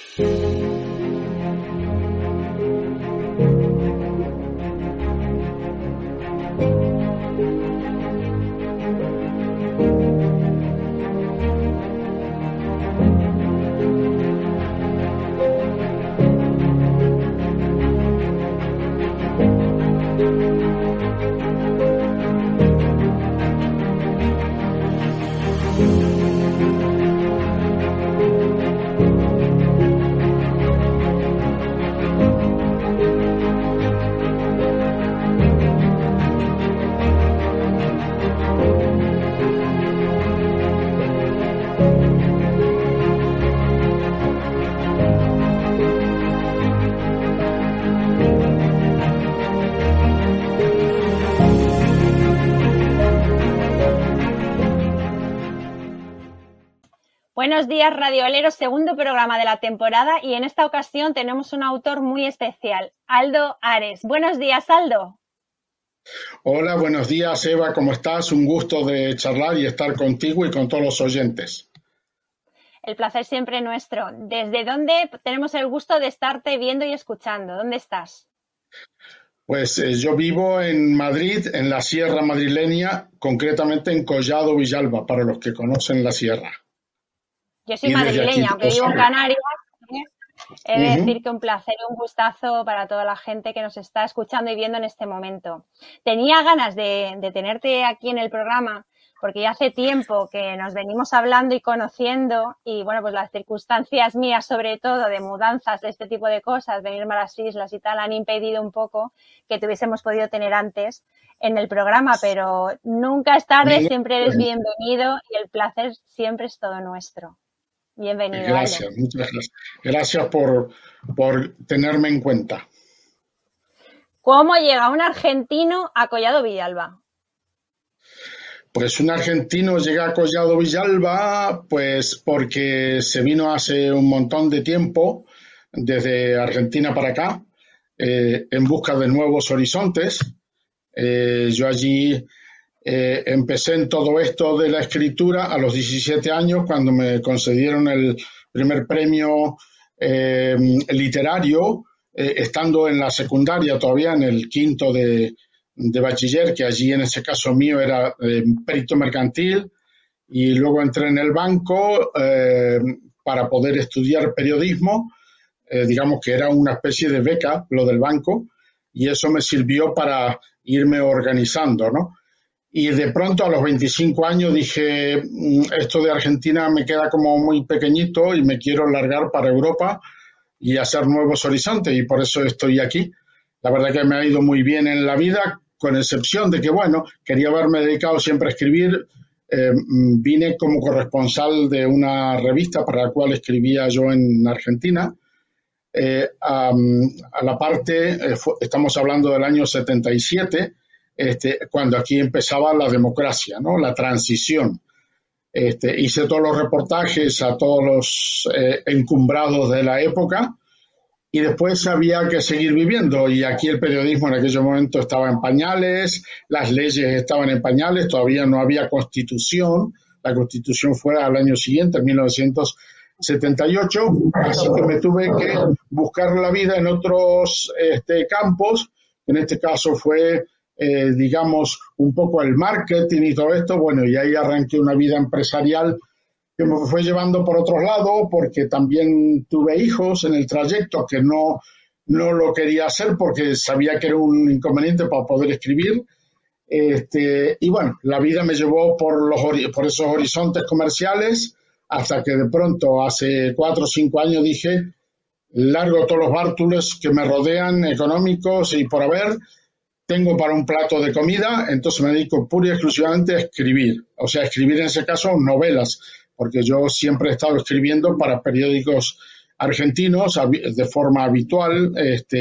Buenos días, radioaleros, segundo programa de la temporada y en esta ocasión tenemos un autor muy especial, Aldo Ares. Buenos días, Aldo. Hola, buenos días, Eva, ¿cómo estás? Un gusto de charlar y estar contigo y con todos los oyentes. El placer siempre nuestro. ¿Desde dónde tenemos el gusto de estarte viendo y escuchando? ¿Dónde estás? Pues yo vivo en Madrid, en la Sierra madrileña, concretamente en Collado Villalba, para los que conocen la sierra. Yo soy madrileña, aunque vivo en Canarias. He de decir que un placer y un gustazo para toda la gente que nos está escuchando y viendo en este momento. Tenía ganas de tenerte aquí en el programa porque ya hace tiempo que nos venimos hablando y conociendo y, bueno, pues las circunstancias mías, sobre todo de mudanzas, de este tipo de cosas, venirme a las islas y tal, han impedido un poco que te hubiésemos podido tener antes en el programa, pero nunca es tarde, siempre eres bienvenido y el placer siempre es todo nuestro. Bienvenido, Gracias, Aldo. muchas gracias. Gracias por tenerme en cuenta. ¿Cómo llega un argentino a Collado Villalba? Pues un argentino llega a Collado Villalba pues porque se vino hace un montón de tiempo desde Argentina para acá en busca de nuevos horizontes. Yo allí empecé en todo esto de la escritura a los 17 años cuando me concedieron el primer premio literario estando en la secundaria todavía en el quinto de bachiller, que allí en ese caso mío era perito mercantil, y luego entré en el banco para poder estudiar periodismo, digamos que era una especie de beca lo del banco, y eso me sirvió para irme organizando, ¿no? Y de pronto a los 25 años dije, esto de Argentina me queda como muy pequeñito y me quiero largar para Europa y hacer nuevos horizontes, y por eso estoy aquí. La verdad que me ha ido muy bien en la vida, con excepción de que, bueno, quería haberme dedicado siempre a escribir. Vine como corresponsal de una revista para la cual escribía yo en Argentina. A la parte, estamos hablando del año 77, cuando aquí empezaba la democracia, ¿no? La transición. Hice todos los reportajes a todos los encumbrados de la época y después había que seguir viviendo, y aquí el periodismo en aquel momento estaba en pañales, las leyes estaban en pañales, todavía no había constitución, la constitución fue al año siguiente, en 1978, así que me tuve que buscar la vida en otros campos. En este caso fue digamos un poco el marketing y todo esto, bueno, y ahí arranqué una vida empresarial que me fue llevando por otros lados, porque también tuve hijos en el trayecto que no lo quería hacer porque sabía que era un inconveniente para poder escribir. Y bueno, la vida me llevó por esos horizontes comerciales hasta que de pronto hace 4 o 5 años dije, largo todos los bártulos que me rodean, económicos y por haber, tengo para un plato de comida, entonces me dedico pura y exclusivamente a escribir. O sea, escribir en ese caso novelas, porque yo siempre he estado escribiendo para periódicos argentinos de forma habitual,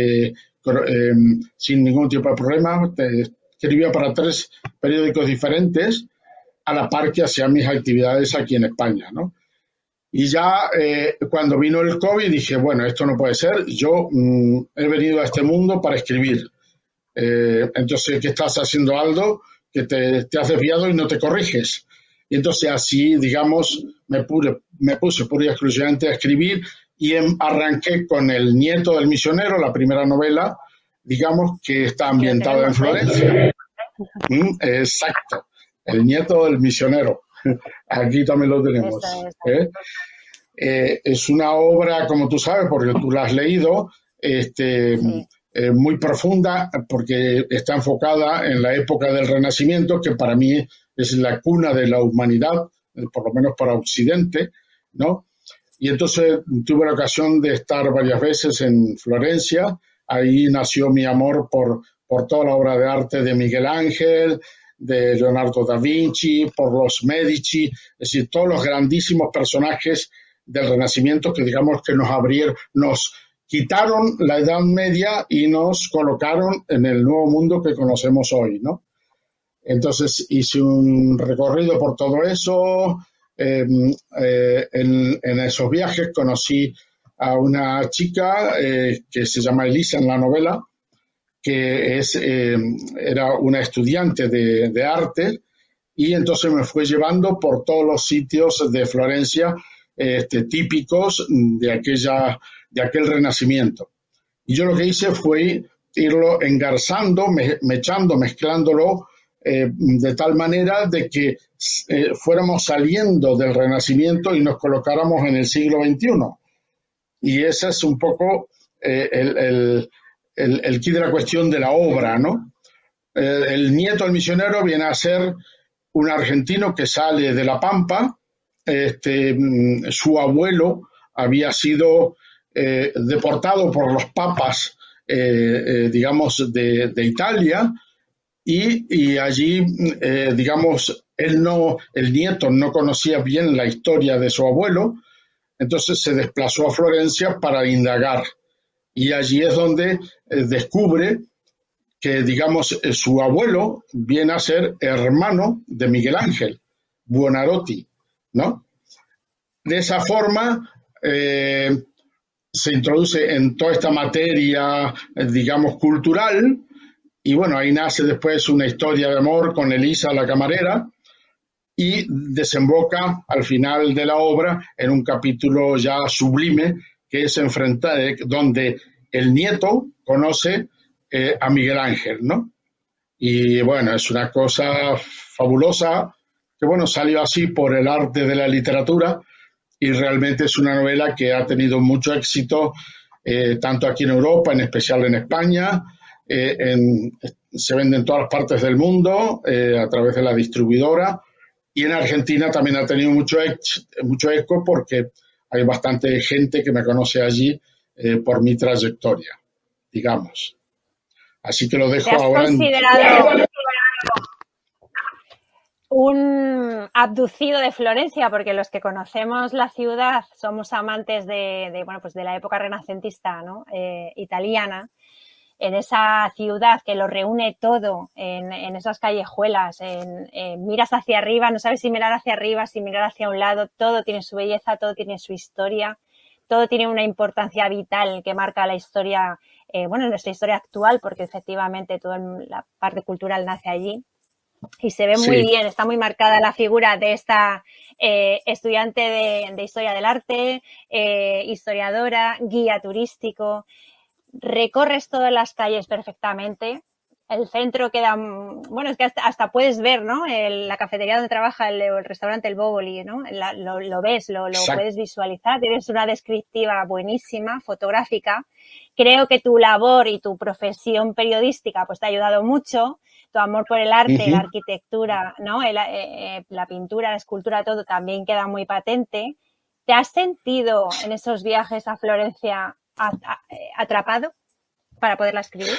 sin ningún tipo de problema. Escribía para 3 periódicos diferentes, a la par que hacía mis actividades aquí en España, ¿no? Y ya cuando vino el COVID dije, bueno, esto no puede ser, yo he venido a este mundo para escribir. Entonces, ¿qué estás haciendo, Aldo? Que te has desviado y no te corriges. Y entonces así, digamos, me puse pura y exclusivamente a escribir y arranqué con El nieto del misionero, la primera novela, digamos, que está ambientada en Florencia. Exacto, El nieto del misionero. Aquí también lo tenemos. Es una obra, como tú sabes, porque tú la has leído, muy profunda, porque está enfocada en la época del Renacimiento, que para mí es la cuna de la humanidad, por lo menos para Occidente, ¿no? Y entonces tuve la ocasión de estar varias veces en Florencia. Ahí nació mi amor por toda la obra de arte de Miguel Ángel, de Leonardo da Vinci, por los Medici, es decir, todos los grandísimos personajes del Renacimiento que digamos que nos quitaron la Edad Media y nos colocaron en el nuevo mundo que conocemos hoy, ¿no? Entonces hice un recorrido por todo eso. En esos viajes conocí a una chica que se llama Elisa en la novela, que era una estudiante de arte, y entonces me fue llevando por todos los sitios de Florencia típicos de aquel Renacimiento. Y yo lo que hice fue irlo engarzando, mezclándolo de tal manera de que fuéramos saliendo del Renacimiento y nos colocáramos en el siglo XXI. Y ese es un poco el quid de la cuestión de la obra, ¿no? El nieto del misionero viene a ser un argentino que sale de La Pampa. Su abuelo había sido deportado por los papas, digamos, de Italia, y allí, digamos, el nieto no conocía bien la historia de su abuelo, entonces se desplazó a Florencia para indagar. Y allí es donde descubre que, digamos, su abuelo viene a ser hermano de Miguel Ángel Buonarroti, ¿no? De esa forma se introduce en toda esta materia, digamos, cultural, y bueno, ahí nace después una historia de amor con Elisa, la camarera, y desemboca al final de la obra en un capítulo ya sublime, que es donde el nieto conoce a Miguel Ángel, ¿no? Y bueno, es una cosa fabulosa, que bueno, salió así por el arte de la literatura, y realmente es una novela que ha tenido mucho éxito, tanto aquí en Europa, en especial en España, se vende en todas las partes del mundo a través de la distribuidora, y en Argentina también ha tenido mucho eco porque hay bastante gente que me conoce allí por mi trayectoria, digamos. Así que lo dejo ahora. ¿Te has considerado un abducido de Florencia? Porque los que conocemos la ciudad somos amantes de la época renacentista, ¿no? Italiana, en esa ciudad que lo reúne todo, en esas callejuelas, miras hacia arriba, no sabes si mirar hacia arriba, si mirar hacia un lado, todo tiene su belleza, todo tiene su historia, todo tiene una importancia vital que marca la historia, nuestra historia actual, porque efectivamente toda la parte cultural nace allí. Y se ve muy bien, está muy marcada la figura de esta estudiante de historia del arte, historiadora, guía turístico. Recorres todas las calles perfectamente. El centro queda, es que hasta puedes ver, ¿no? La cafetería donde trabaja el restaurante El Bóvoli, ¿no? Lo ves, lo puedes visualizar. Tienes una descriptiva buenísima, fotográfica. Creo que tu labor y tu profesión periodística pues te ha ayudado mucho. Tu amor por el arte, la arquitectura, ¿no? La pintura, la escultura, todo también queda muy patente. ¿Te has sentido en esos viajes a Florencia atrapado para poderla escribir?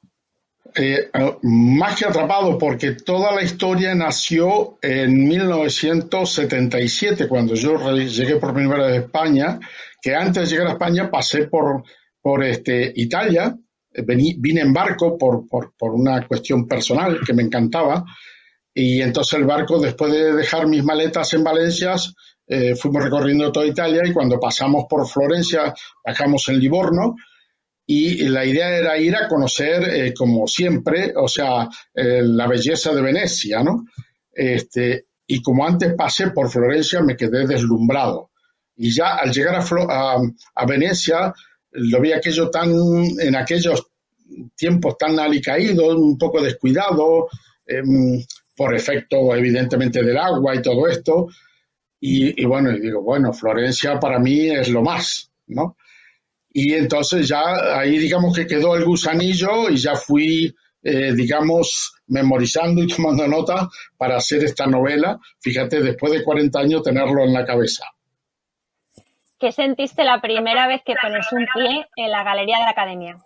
Más que atrapado, porque toda la historia nació en 1977, cuando yo llegué por primera vez a España, que antes de llegar a España pasé por Italia. Vine en barco por una cuestión personal que me encantaba, y entonces el barco, después de dejar mis maletas en Valencia, fuimos recorriendo toda Italia, y cuando pasamos por Florencia bajamos en Livorno, y la idea era ir a conocer, como siempre, o sea, la belleza de Venecia, ¿no? Y como antes pasé por Florencia, me quedé deslumbrado. Y ya al llegar a Venecia, lo vi aquello en aquellos tiempos tan alicaídos, un poco descuidado, por efecto evidentemente del agua y todo esto. Y bueno, y digo, bueno, Florencia para mí es lo más, ¿no? Y entonces ya ahí digamos que quedó el gusanillo y ya fui, digamos, memorizando y tomando nota para hacer esta novela. Fíjate, después de 40 años tenerlo en la cabeza. ¿Qué sentiste la primera vez que pones un pie en la Galería de la Academia?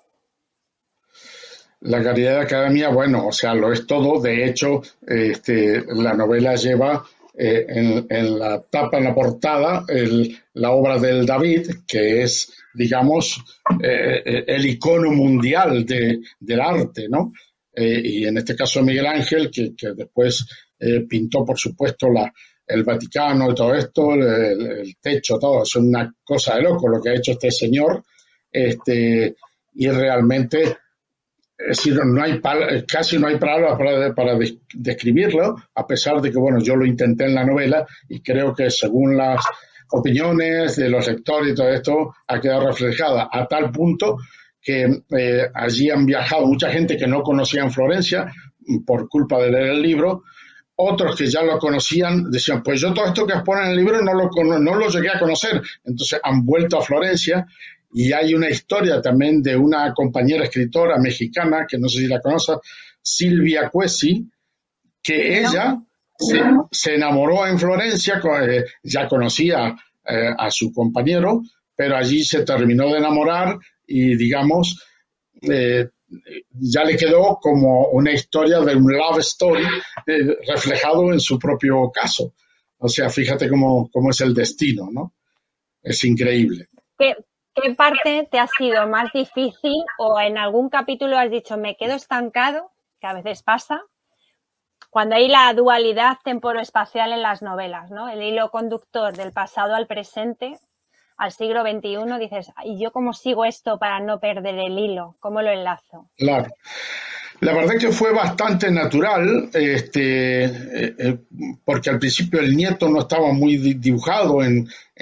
La Galería de la Academia, bueno, o sea, lo es todo. De hecho, la novela lleva en la tapa, en la portada, la obra del David, que es, digamos, el icono mundial del arte, ¿no? Y en este caso Miguel Ángel, que después pintó, por supuesto, el Vaticano y todo esto, el techo, todo. Es una cosa de loco lo que ha hecho este señor. Y realmente, es decir, casi no hay palabras para describirlo, a pesar de que, bueno, yo lo intenté en la novela y creo que según las opiniones de los lectores y todo esto ha quedado reflejada a tal punto que allí han viajado mucha gente que no conocía en Florencia por culpa de leer el libro. Otros que ya lo conocían decían, pues yo todo esto que exponen en el libro no lo llegué a conocer. Entonces han vuelto a Florencia. Y hay una historia también de una compañera escritora mexicana, que no sé si la conoces, Silvia Cuesi, que ella se enamoró en Florencia, ya conocía a su compañero, pero allí se terminó de enamorar y, digamos, ya le quedó como una historia de un love story reflejado en su propio caso. O sea, fíjate cómo es el destino, ¿no? Es increíble. ¿Qué parte te ha sido más difícil o en algún capítulo has dicho me quedo estancado, que a veces pasa, cuando hay la dualidad temporoespacial en las novelas, ¿no? El hilo conductor del pasado al presente, al siglo XXI, dices, ¿y yo cómo sigo esto para no perder el hilo? ¿Cómo lo enlazo? Claro. La verdad que fue bastante natural, porque al principio el nieto no estaba muy dibujado en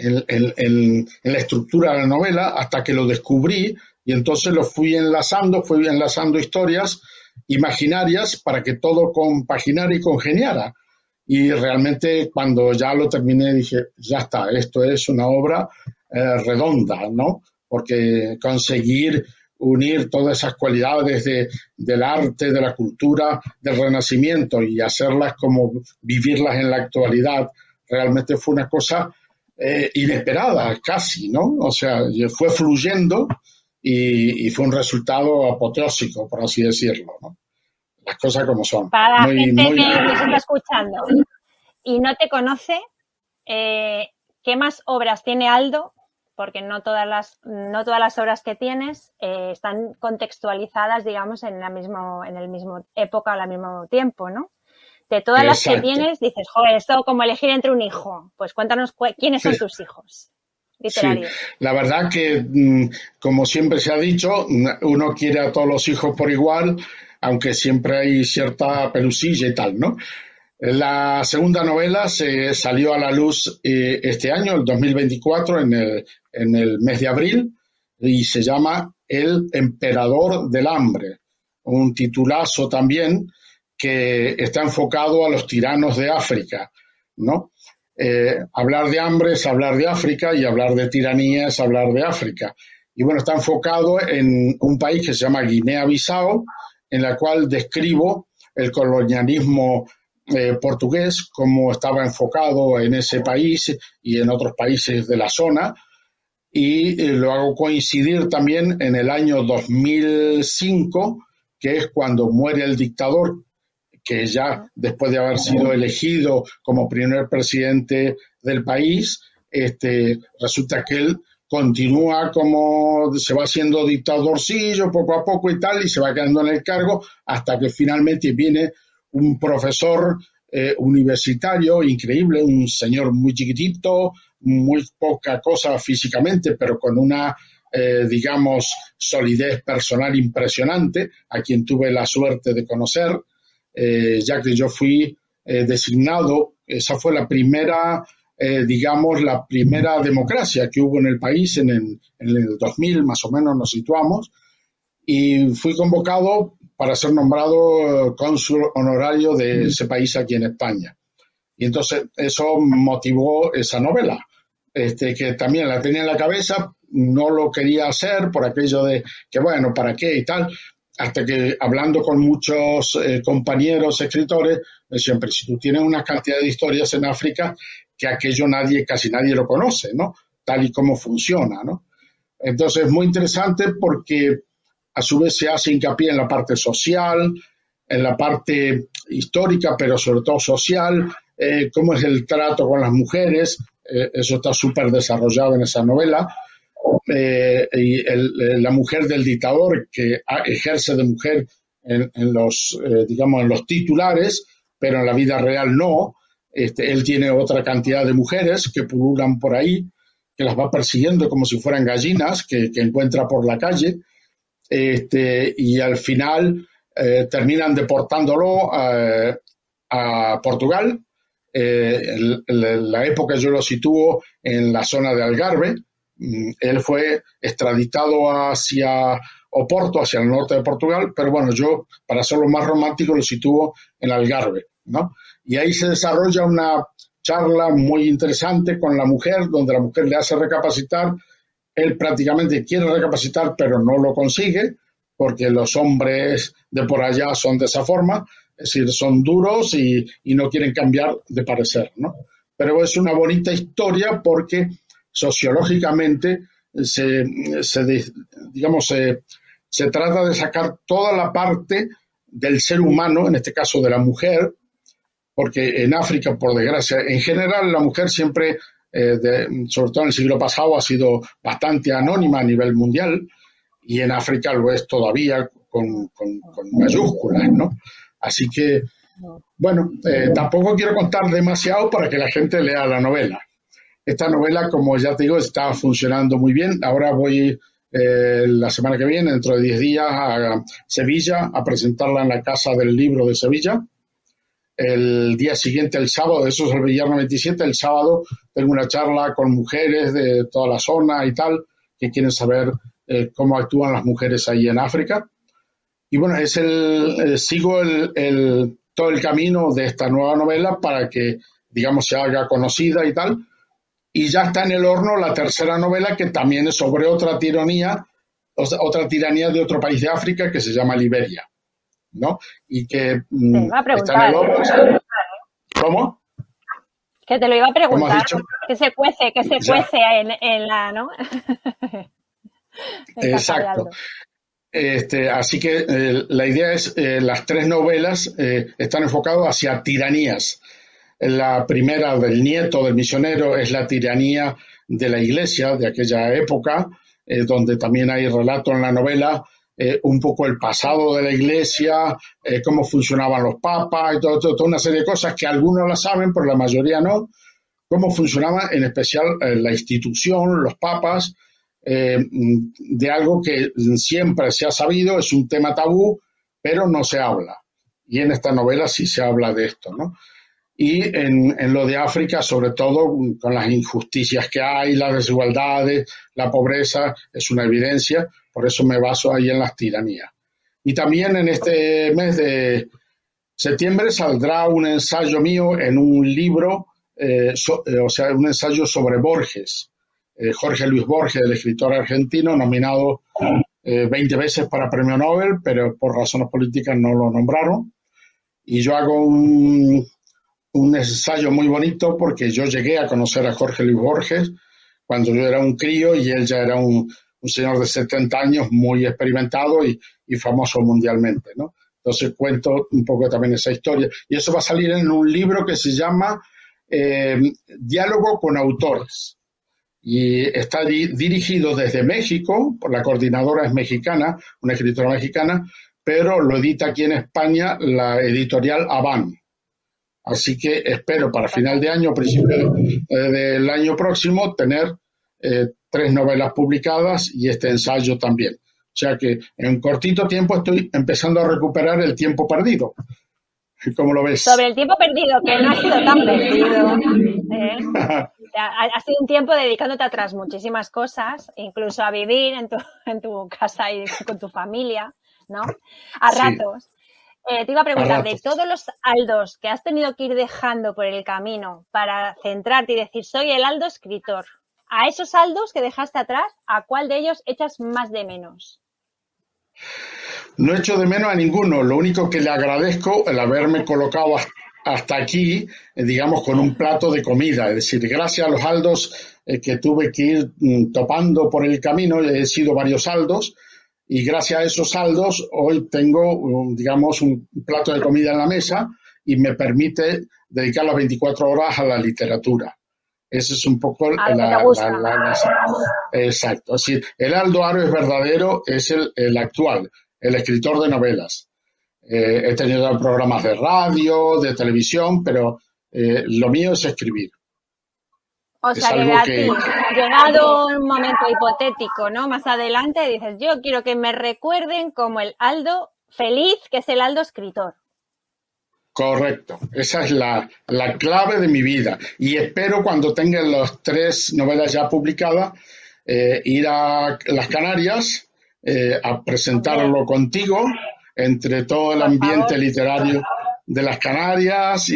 la estructura de la novela, hasta que lo descubrí y entonces fui enlazando historias imaginarias para que todo compaginara y congeniara. Y realmente cuando ya lo terminé dije, ya está, esto es una obra redonda, ¿no? Porque conseguir unir todas esas cualidades del arte, de la cultura, del Renacimiento y hacerlas como vivirlas en la actualidad, realmente fue una cosa inesperada casi, ¿no? O sea, fue fluyendo y fue un resultado apoteósico, por así decirlo, ¿no? Las cosas como son. Para la gente que nos está escuchando y no te conoce, ¿qué más obras tiene Aldo? Porque no todas las obras que tienes están contextualizadas, digamos, en el mismo época o al mismo tiempo, ¿no? De todas las que tienes, dices, joder, esto como elegir entre un hijo. Pues cuéntanos quiénes son tus hijos literarios. Sí, la verdad que, como siempre se ha dicho, uno quiere a todos los hijos por igual, aunque siempre hay cierta pelusilla y tal, ¿no? La segunda novela se salió a la luz este año, el 2024, en el mes de abril, y se llama El Emperador del Hambre, un titulazo también que está enfocado a los tiranos de África, ¿no? Hablar de hambre es hablar de África y hablar de tiranía es hablar de África. Y bueno, está enfocado en un país que se llama Guinea-Bissau, en la cual describo el colonialismo portugués, cómo estaba enfocado en ese país y en otros países de la zona, y lo hago coincidir también en el año 2005, que es cuando muere el dictador, que ya después de haber sido elegido como primer presidente del país, resulta que él continúa como se va haciendo dictadorcillo poco a poco y tal, y se va quedando en el cargo hasta que finalmente viene un profesor universitario increíble, un señor muy chiquitito, muy poca cosa físicamente, pero con una, digamos, solidez personal impresionante, a quien tuve la suerte de conocer, ya que yo fui designado, esa fue la primera digamos, la primera democracia que hubo en el país en el 2000, más o menos nos situamos, y fui convocado para ser nombrado cónsul honorario de ese país aquí en España. Y entonces eso motivó esa novela, que también la tenía en la cabeza, no lo quería hacer por aquello de que, bueno, ¿para qué? Y tal, hasta que hablando con muchos compañeros escritores, me decían, pero si tú tienes una cantidad de historias en África, que aquello casi nadie lo conoce, ¿no? Tal y como funciona, ¿no? Entonces es muy interesante porque a su vez se hace hincapié en la parte social, en la parte histórica, pero sobre todo social, cómo es el trato con las mujeres, eso está súper desarrollado en esa novela, y la mujer del dictador que ejerce de mujer en los, digamos, en los titulares, pero en la vida real no. Él tiene otra cantidad de mujeres que pululan por ahí, que las va persiguiendo como si fueran gallinas que encuentra por la calle, y al final terminan deportándolo a Portugal. La época yo lo sitúo en la zona de Algarve. Él fue extraditado hacia Oporto, hacia el norte de Portugal, pero bueno, yo, para hacerlo más romántico, lo sitúo en Algarve, ¿no? Y ahí se desarrolla una charla muy interesante con la mujer, donde la mujer le hace recapacitar. Él prácticamente quiere recapacitar, pero no lo consigue, porque los hombres de por allá son de esa forma, es decir, son duros y no quieren cambiar de parecer, ¿no? Pero es una bonita historia porque sociológicamente se trata de sacar toda la parte del ser humano, en este caso de la mujer, porque en África, por desgracia, en general la mujer siempre, sobre todo en el siglo pasado, ha sido bastante anónima a nivel mundial, y en África lo es todavía con mayúsculas, ¿no? Así que, bueno, tampoco quiero contar demasiado para que la gente lea la novela. Esta novela, como ya te digo, está funcionando muy bien. Ahora voy la semana que viene, dentro de 10 días, a Sevilla a presentarla en la Casa del Libro de Sevilla. El día siguiente, el sábado, eso es el viernes 27, el sábado tengo una charla con mujeres de toda la zona y tal, que quieren saber cómo actúan las mujeres ahí en África. Y bueno, sigo todo el camino de esta nueva novela para que, digamos, se haga conocida y tal. Y ya está en el horno la tercera novela, que también es sobre otra tiranía de otro país de África que se llama Liberia, ¿no? Y que está en el horno. ¿Cómo? Que te lo iba a preguntar. Que se cuece en la, ¿no? Exacto. Así que la idea es, las tres novelas están enfocadas hacia tiranías. La primera, del nieto del misionero, es la tiranía de la iglesia de aquella época, donde también hay relato en la novela, un poco el pasado de la iglesia, cómo funcionaban los papas y toda una serie de cosas que algunos la saben, pero la mayoría no, cómo funcionaba en especial la institución, los papas, de algo que siempre se ha sabido, es un tema tabú, pero no se habla. Y en esta novela sí se habla de esto, ¿no? Y en lo de África, sobre todo con las injusticias que hay, las desigualdades, la pobreza, es una evidencia, por eso me baso ahí en las tiranías. Y también en este mes de septiembre saldrá un ensayo mío en un libro, un ensayo sobre Borges, Jorge Luis Borges, el escritor argentino, nominado 20 veces para Premio Nobel, pero por razones políticas no lo nombraron. Y yo hago un ensayo muy bonito porque yo llegué a conocer a Jorge Luis Borges cuando yo era un crío y él ya era un señor de 70 años muy experimentado y famoso mundialmente, ¿no? Entonces cuento un poco también esa historia. Y eso va a salir en un libro que se llama Diálogo con autores. Y está dirigido desde México, por la coordinadora es mexicana, una escritora mexicana, pero lo edita aquí en España la editorial Avan. Así que espero para final de año, principio del año próximo, tener 3 novelas publicadas y este ensayo también. O sea que en cortito tiempo estoy empezando a recuperar el tiempo perdido. ¿Cómo lo ves? Sobre el tiempo perdido, que no ha sido tan perdido. Ha sido un tiempo dedicándote a otras muchísimas cosas, incluso a vivir en tu casa y con tu familia, ¿no? A ratos. Te iba a preguntar, de todos los Aldos que has tenido que ir dejando por el camino para centrarte y decir, soy el Aldo escritor, a esos Aldos que dejaste atrás, ¿a cuál de ellos echas más de menos? No echo de menos a ninguno. Lo único que le agradezco el haberme colocado hasta aquí, digamos, con un plato de comida. Es decir, gracias a los Aldos que tuve que ir topando por el camino, he sido varios Aldos, y gracias a esos Aldos hoy tengo, digamos, un plato de comida en la mesa y me permite dedicar las 24 horas a la literatura. Ese es un poco exacto. Es decir, el Aldo Ares verdadero es el actual, el escritor de novelas. He tenido programas de radio, de televisión, pero lo mío es escribir. O sea, que a ti, llegado un momento hipotético, ¿no? Más adelante dices, yo quiero que me recuerden como el Aldo feliz, que es el Aldo escritor. Correcto, esa es la clave de mi vida. Y espero cuando tenga las 3 novelas ya publicadas, ir a las Canarias a presentarlo contigo entre todo el ambiente literario de las Canarias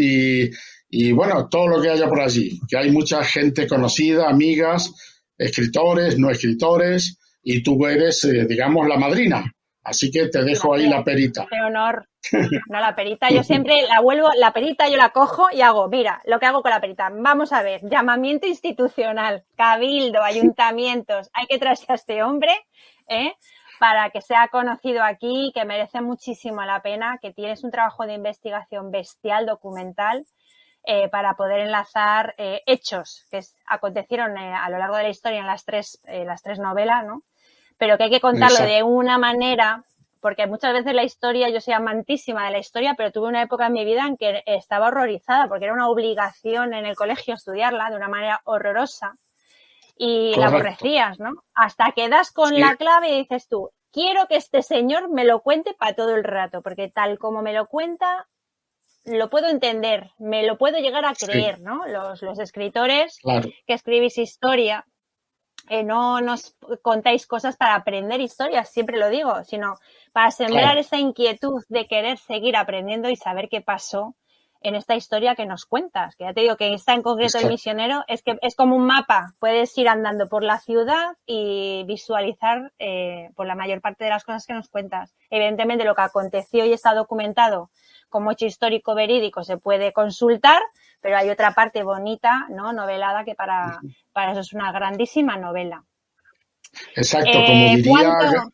y bueno, todo lo que haya por allí, que hay mucha gente conocida, amigas, escritores, no escritores, y tú eres, digamos, la madrina. Así que te dejo ahí la perita. Qué honor. No, la perita, yo siempre la perita yo la cojo y hago, mira, lo que hago con la perita. Vamos a ver, llamamiento institucional, cabildo, ayuntamientos, hay que traerse a este hombre, para que sea conocido aquí, que merece muchísimo la pena, que tienes un trabajo de investigación bestial, documental, para poder enlazar hechos que acontecieron a lo largo de la historia en las tres novelas, ¿no? Pero que hay que contarlo de una manera, porque muchas veces la historia, yo soy amantísima de la historia, pero tuve una época en mi vida en que estaba horrorizada, porque era una obligación en el colegio estudiarla de una manera horrorosa y la aborrecías, ¿no? Hasta que das con la clave y dices tú, quiero que este señor me lo cuente para todo el rato, porque tal como me lo cuenta, lo puedo entender, me lo puedo llegar a creer, ¿no? Los escritores que escribís historia, no nos contáis cosas para aprender historias, siempre lo digo, sino para sembrar esa inquietud de querer seguir aprendiendo y saber qué pasó en esta historia que nos cuentas. Que ya te digo que está en concreto el misionero, es que es como un mapa, puedes ir andando por la ciudad y visualizar por la mayor parte de las cosas que nos cuentas. Evidentemente lo que aconteció y está documentado como hecho histórico verídico se puede consultar, pero hay otra parte bonita, ¿no? Novelada, que para eso es una grandísima novela. Exacto, como diría...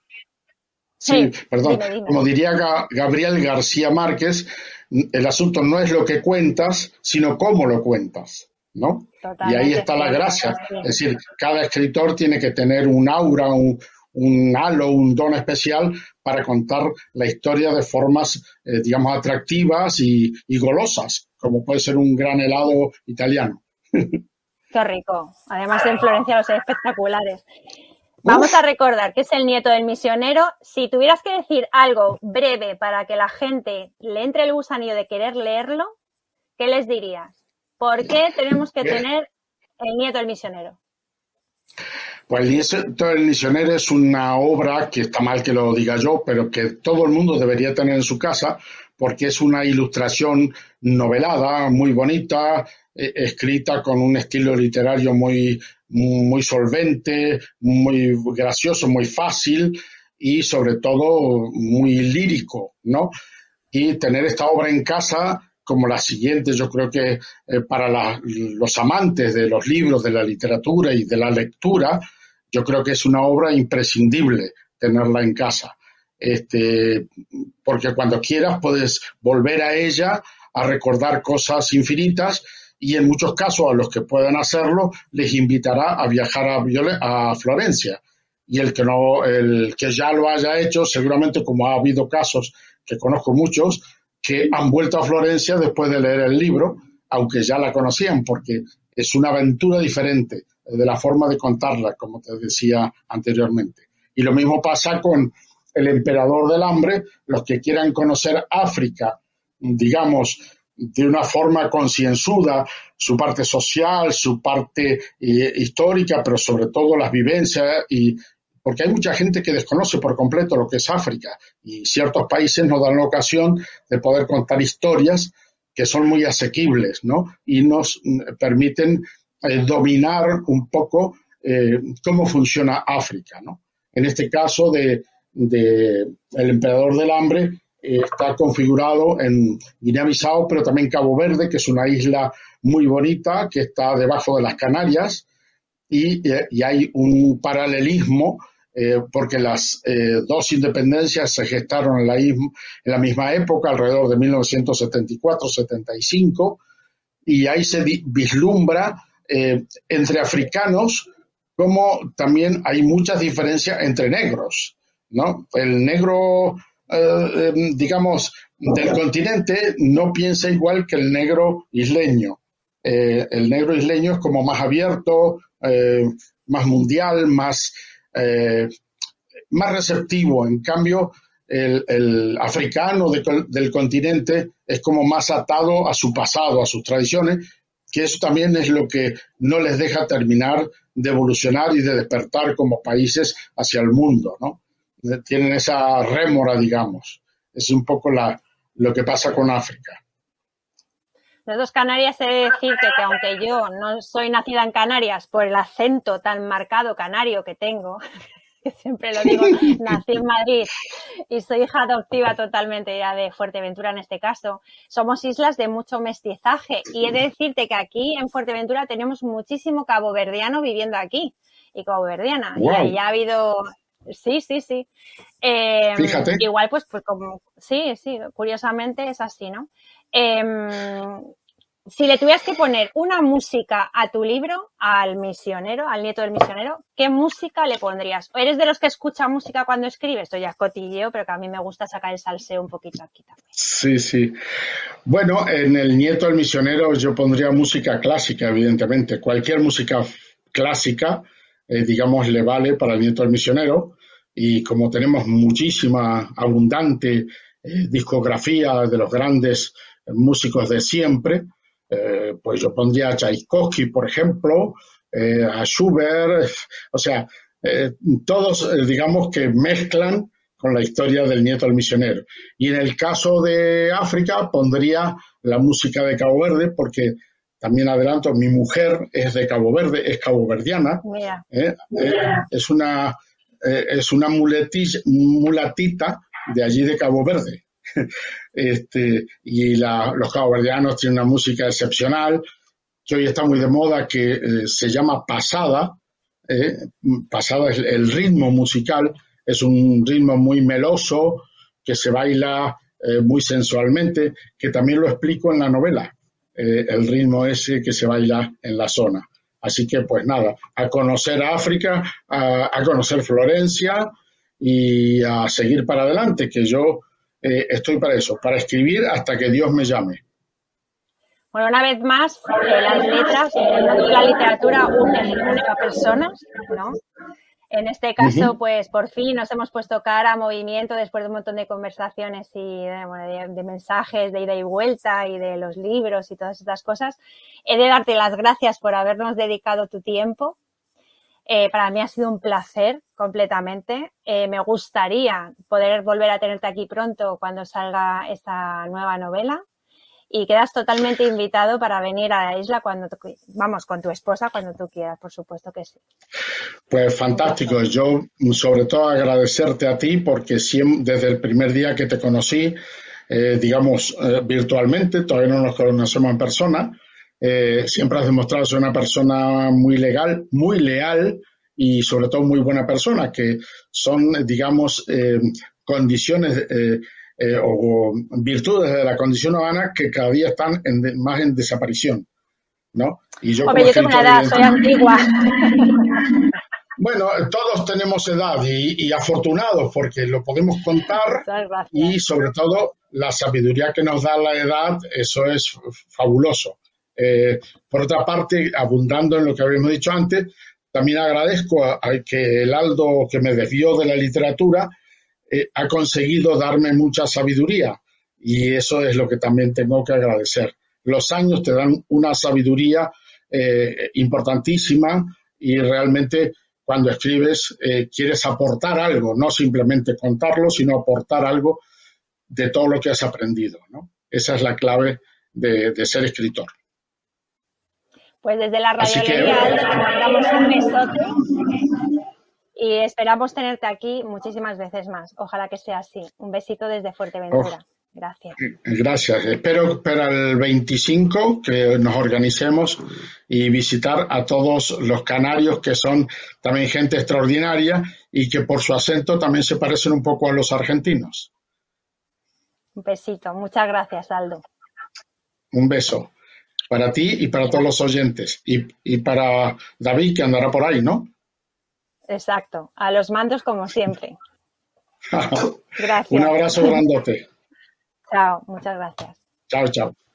dime. Como diría Gabriel García Márquez, el asunto no es lo que cuentas, sino cómo lo cuentas, ¿no? Totalmente, y ahí está la gracia. Es decir, cada escritor tiene que tener un aura, un halo, un don especial para contar la historia de formas, digamos, atractivas y golosas, como puede ser un gran helado italiano. Qué rico. Además, en Florencia los hay espectaculares. Vamos a recordar que es el nieto del misionero. Si tuvieras que decir algo breve para que la gente le entre el gusanillo de querer leerlo, ¿qué les dirías? ¿Por qué tenemos que tener el nieto del misionero? Pues el nieto del misionero es una obra que está mal que lo diga yo, pero que todo el mundo debería tener en su casa, porque es una ilustración novelada, muy bonita, escrita con un estilo literario muy solvente, muy gracioso, muy fácil y sobre todo muy lírico, ¿no? Y tener esta obra en casa como la siguiente, yo creo que para los amantes de los libros, de la literatura y de la lectura, yo creo que es una obra imprescindible tenerla en casa. Porque cuando quieras puedes volver a ella a recordar cosas infinitas y en muchos casos a los que puedan hacerlo les invitará a viajar a Florencia. Y el que ya lo haya hecho, seguramente, como ha habido casos que conozco muchos, que han vuelto a Florencia después de leer el libro, aunque ya la conocían, porque es una aventura diferente de la forma de contarla, como te decía anteriormente. Y lo mismo pasa con El emperador del hambre. Los que quieran conocer África digamos, de una forma concienzuda su parte social, su parte histórica, pero sobre todo las vivencias, y porque hay mucha gente que desconoce por completo lo que es África, y ciertos países nos dan la ocasión de poder contar historias que son muy asequibles, ¿no? Y nos permiten dominar un poco cómo funciona África, ¿no? En este caso de El Emperador del Hambre, está configurado en Guinea-Bissau, pero también Cabo Verde, que es una isla muy bonita que está debajo de las Canarias, y hay un paralelismo porque las dos independencias se gestaron en la misma época, alrededor de 1974-75, y ahí se vislumbra entre africanos como también hay muchas diferencias entre negros, ¿no? El negro, digamos, del continente no piensa igual que el negro isleño. El negro isleño es como más abierto, más mundial, más receptivo. En cambio, el africano del continente es como más atado a su pasado, a sus tradiciones, que eso también es lo que no les deja terminar de evolucionar y de despertar como países hacia el mundo, ¿no? Tienen esa rémora, digamos. Es un poco lo que pasa con África. Los dos Canarias, he de decirte que aunque yo no soy nacida en Canarias, por el acento tan marcado canario que tengo, que siempre lo digo, nací en Madrid y soy hija adoptiva totalmente ya de Fuerteventura en este caso. Somos islas de mucho mestizaje y he de decirte que aquí en Fuerteventura tenemos muchísimo caboverdiano viviendo aquí y caboverdiana. Wow. Y ahí ha habido... Sí. Fíjate. Igual, pues como... Sí, curiosamente es así, ¿no? Si le tuvieras que poner una música a tu libro, al misionero, al nieto del misionero, ¿qué música le pondrías? ¿O eres de los que escucha música cuando escribes? Esto ya es cotilleo, pero que a mí me gusta sacar el salseo un poquito aquí también. Sí. Bueno, en el nieto del misionero yo pondría música clásica, evidentemente. Cualquier música clásica, digamos, le vale para el nieto del misionero. Y como tenemos muchísima, abundante discografía de los grandes músicos de siempre, pues yo pondría a Tchaikovsky, por ejemplo, a Schubert, o sea, todos, digamos, que mezclan con la historia del nieto del misionero. Y en el caso de África pondría la música de Cabo Verde, porque también adelanto, mi mujer es de Cabo Verde, es caboverdiana, es una mulatita de allí de Cabo Verde. Y los caboverdianos tienen una música excepcional que hoy está muy de moda, que se llama pasada. Pasada es el ritmo musical, es un ritmo muy meloso que se baila muy sensualmente, que también lo explico en la novela, el ritmo ese que se baila en la zona. Así que pues nada, a conocer África, a conocer Florencia y a seguir para adelante, que yo estoy para eso, para escribir hasta que Dios me llame. Bueno, una vez más, las letras, el mundo de la literatura une a personas, ¿no? En este caso, pues por fin nos hemos puesto cara a movimiento después de un montón de conversaciones y de mensajes de ida y vuelta y de los libros y todas estas cosas. He de darte las gracias por habernos dedicado tu tiempo. Para mí ha sido un placer completamente. Me gustaría poder volver a tenerte aquí pronto cuando salga esta nueva novela. Y quedas totalmente invitado para venir a la isla con tu esposa cuando tú quieras, por supuesto que sí. Pues fantástico. Yo sobre todo agradecerte a ti porque desde el primer día que te conocí, digamos virtualmente, todavía no nos conocemos en persona, siempre has demostrado ser una persona muy legal, muy leal y sobre todo muy buena persona, que son, digamos, condiciones o virtudes de la condición humana que cada día están más en desaparición, ¿no? Y yo tengo una edad, soy antigua. Bueno, todos tenemos edad y afortunados porque lo podemos contar y sobre todo la sabiduría que nos da la edad, eso es fabuloso. Por otra parte, abundando en lo que habíamos dicho antes, también agradezco a que el Aldo, que me desvió de la literatura, ha conseguido darme mucha sabiduría y eso es lo que también tengo que agradecer. Los años te dan una sabiduría importantísima y realmente cuando escribes quieres aportar algo, no simplemente contarlo, sino aportar algo de todo lo que has aprendido, ¿no? Esa es la clave de ser escritor. Pues desde la Radiolería, Aldo, te mandamos un besote y esperamos tenerte aquí muchísimas veces más. Ojalá que sea así. Un besito desde Fuerteventura. Gracias. Gracias. Espero para el 25 que nos organicemos y visitar a todos los canarios, que son también gente extraordinaria y que por su acento también se parecen un poco a los argentinos. Un besito. Muchas gracias, Aldo. Un beso para ti y para todos los oyentes. Y para David, que andará por ahí, ¿no? Exacto. A los mandos como siempre. Gracias. Un abrazo grandote. Chao. Muchas gracias. Chao, chao.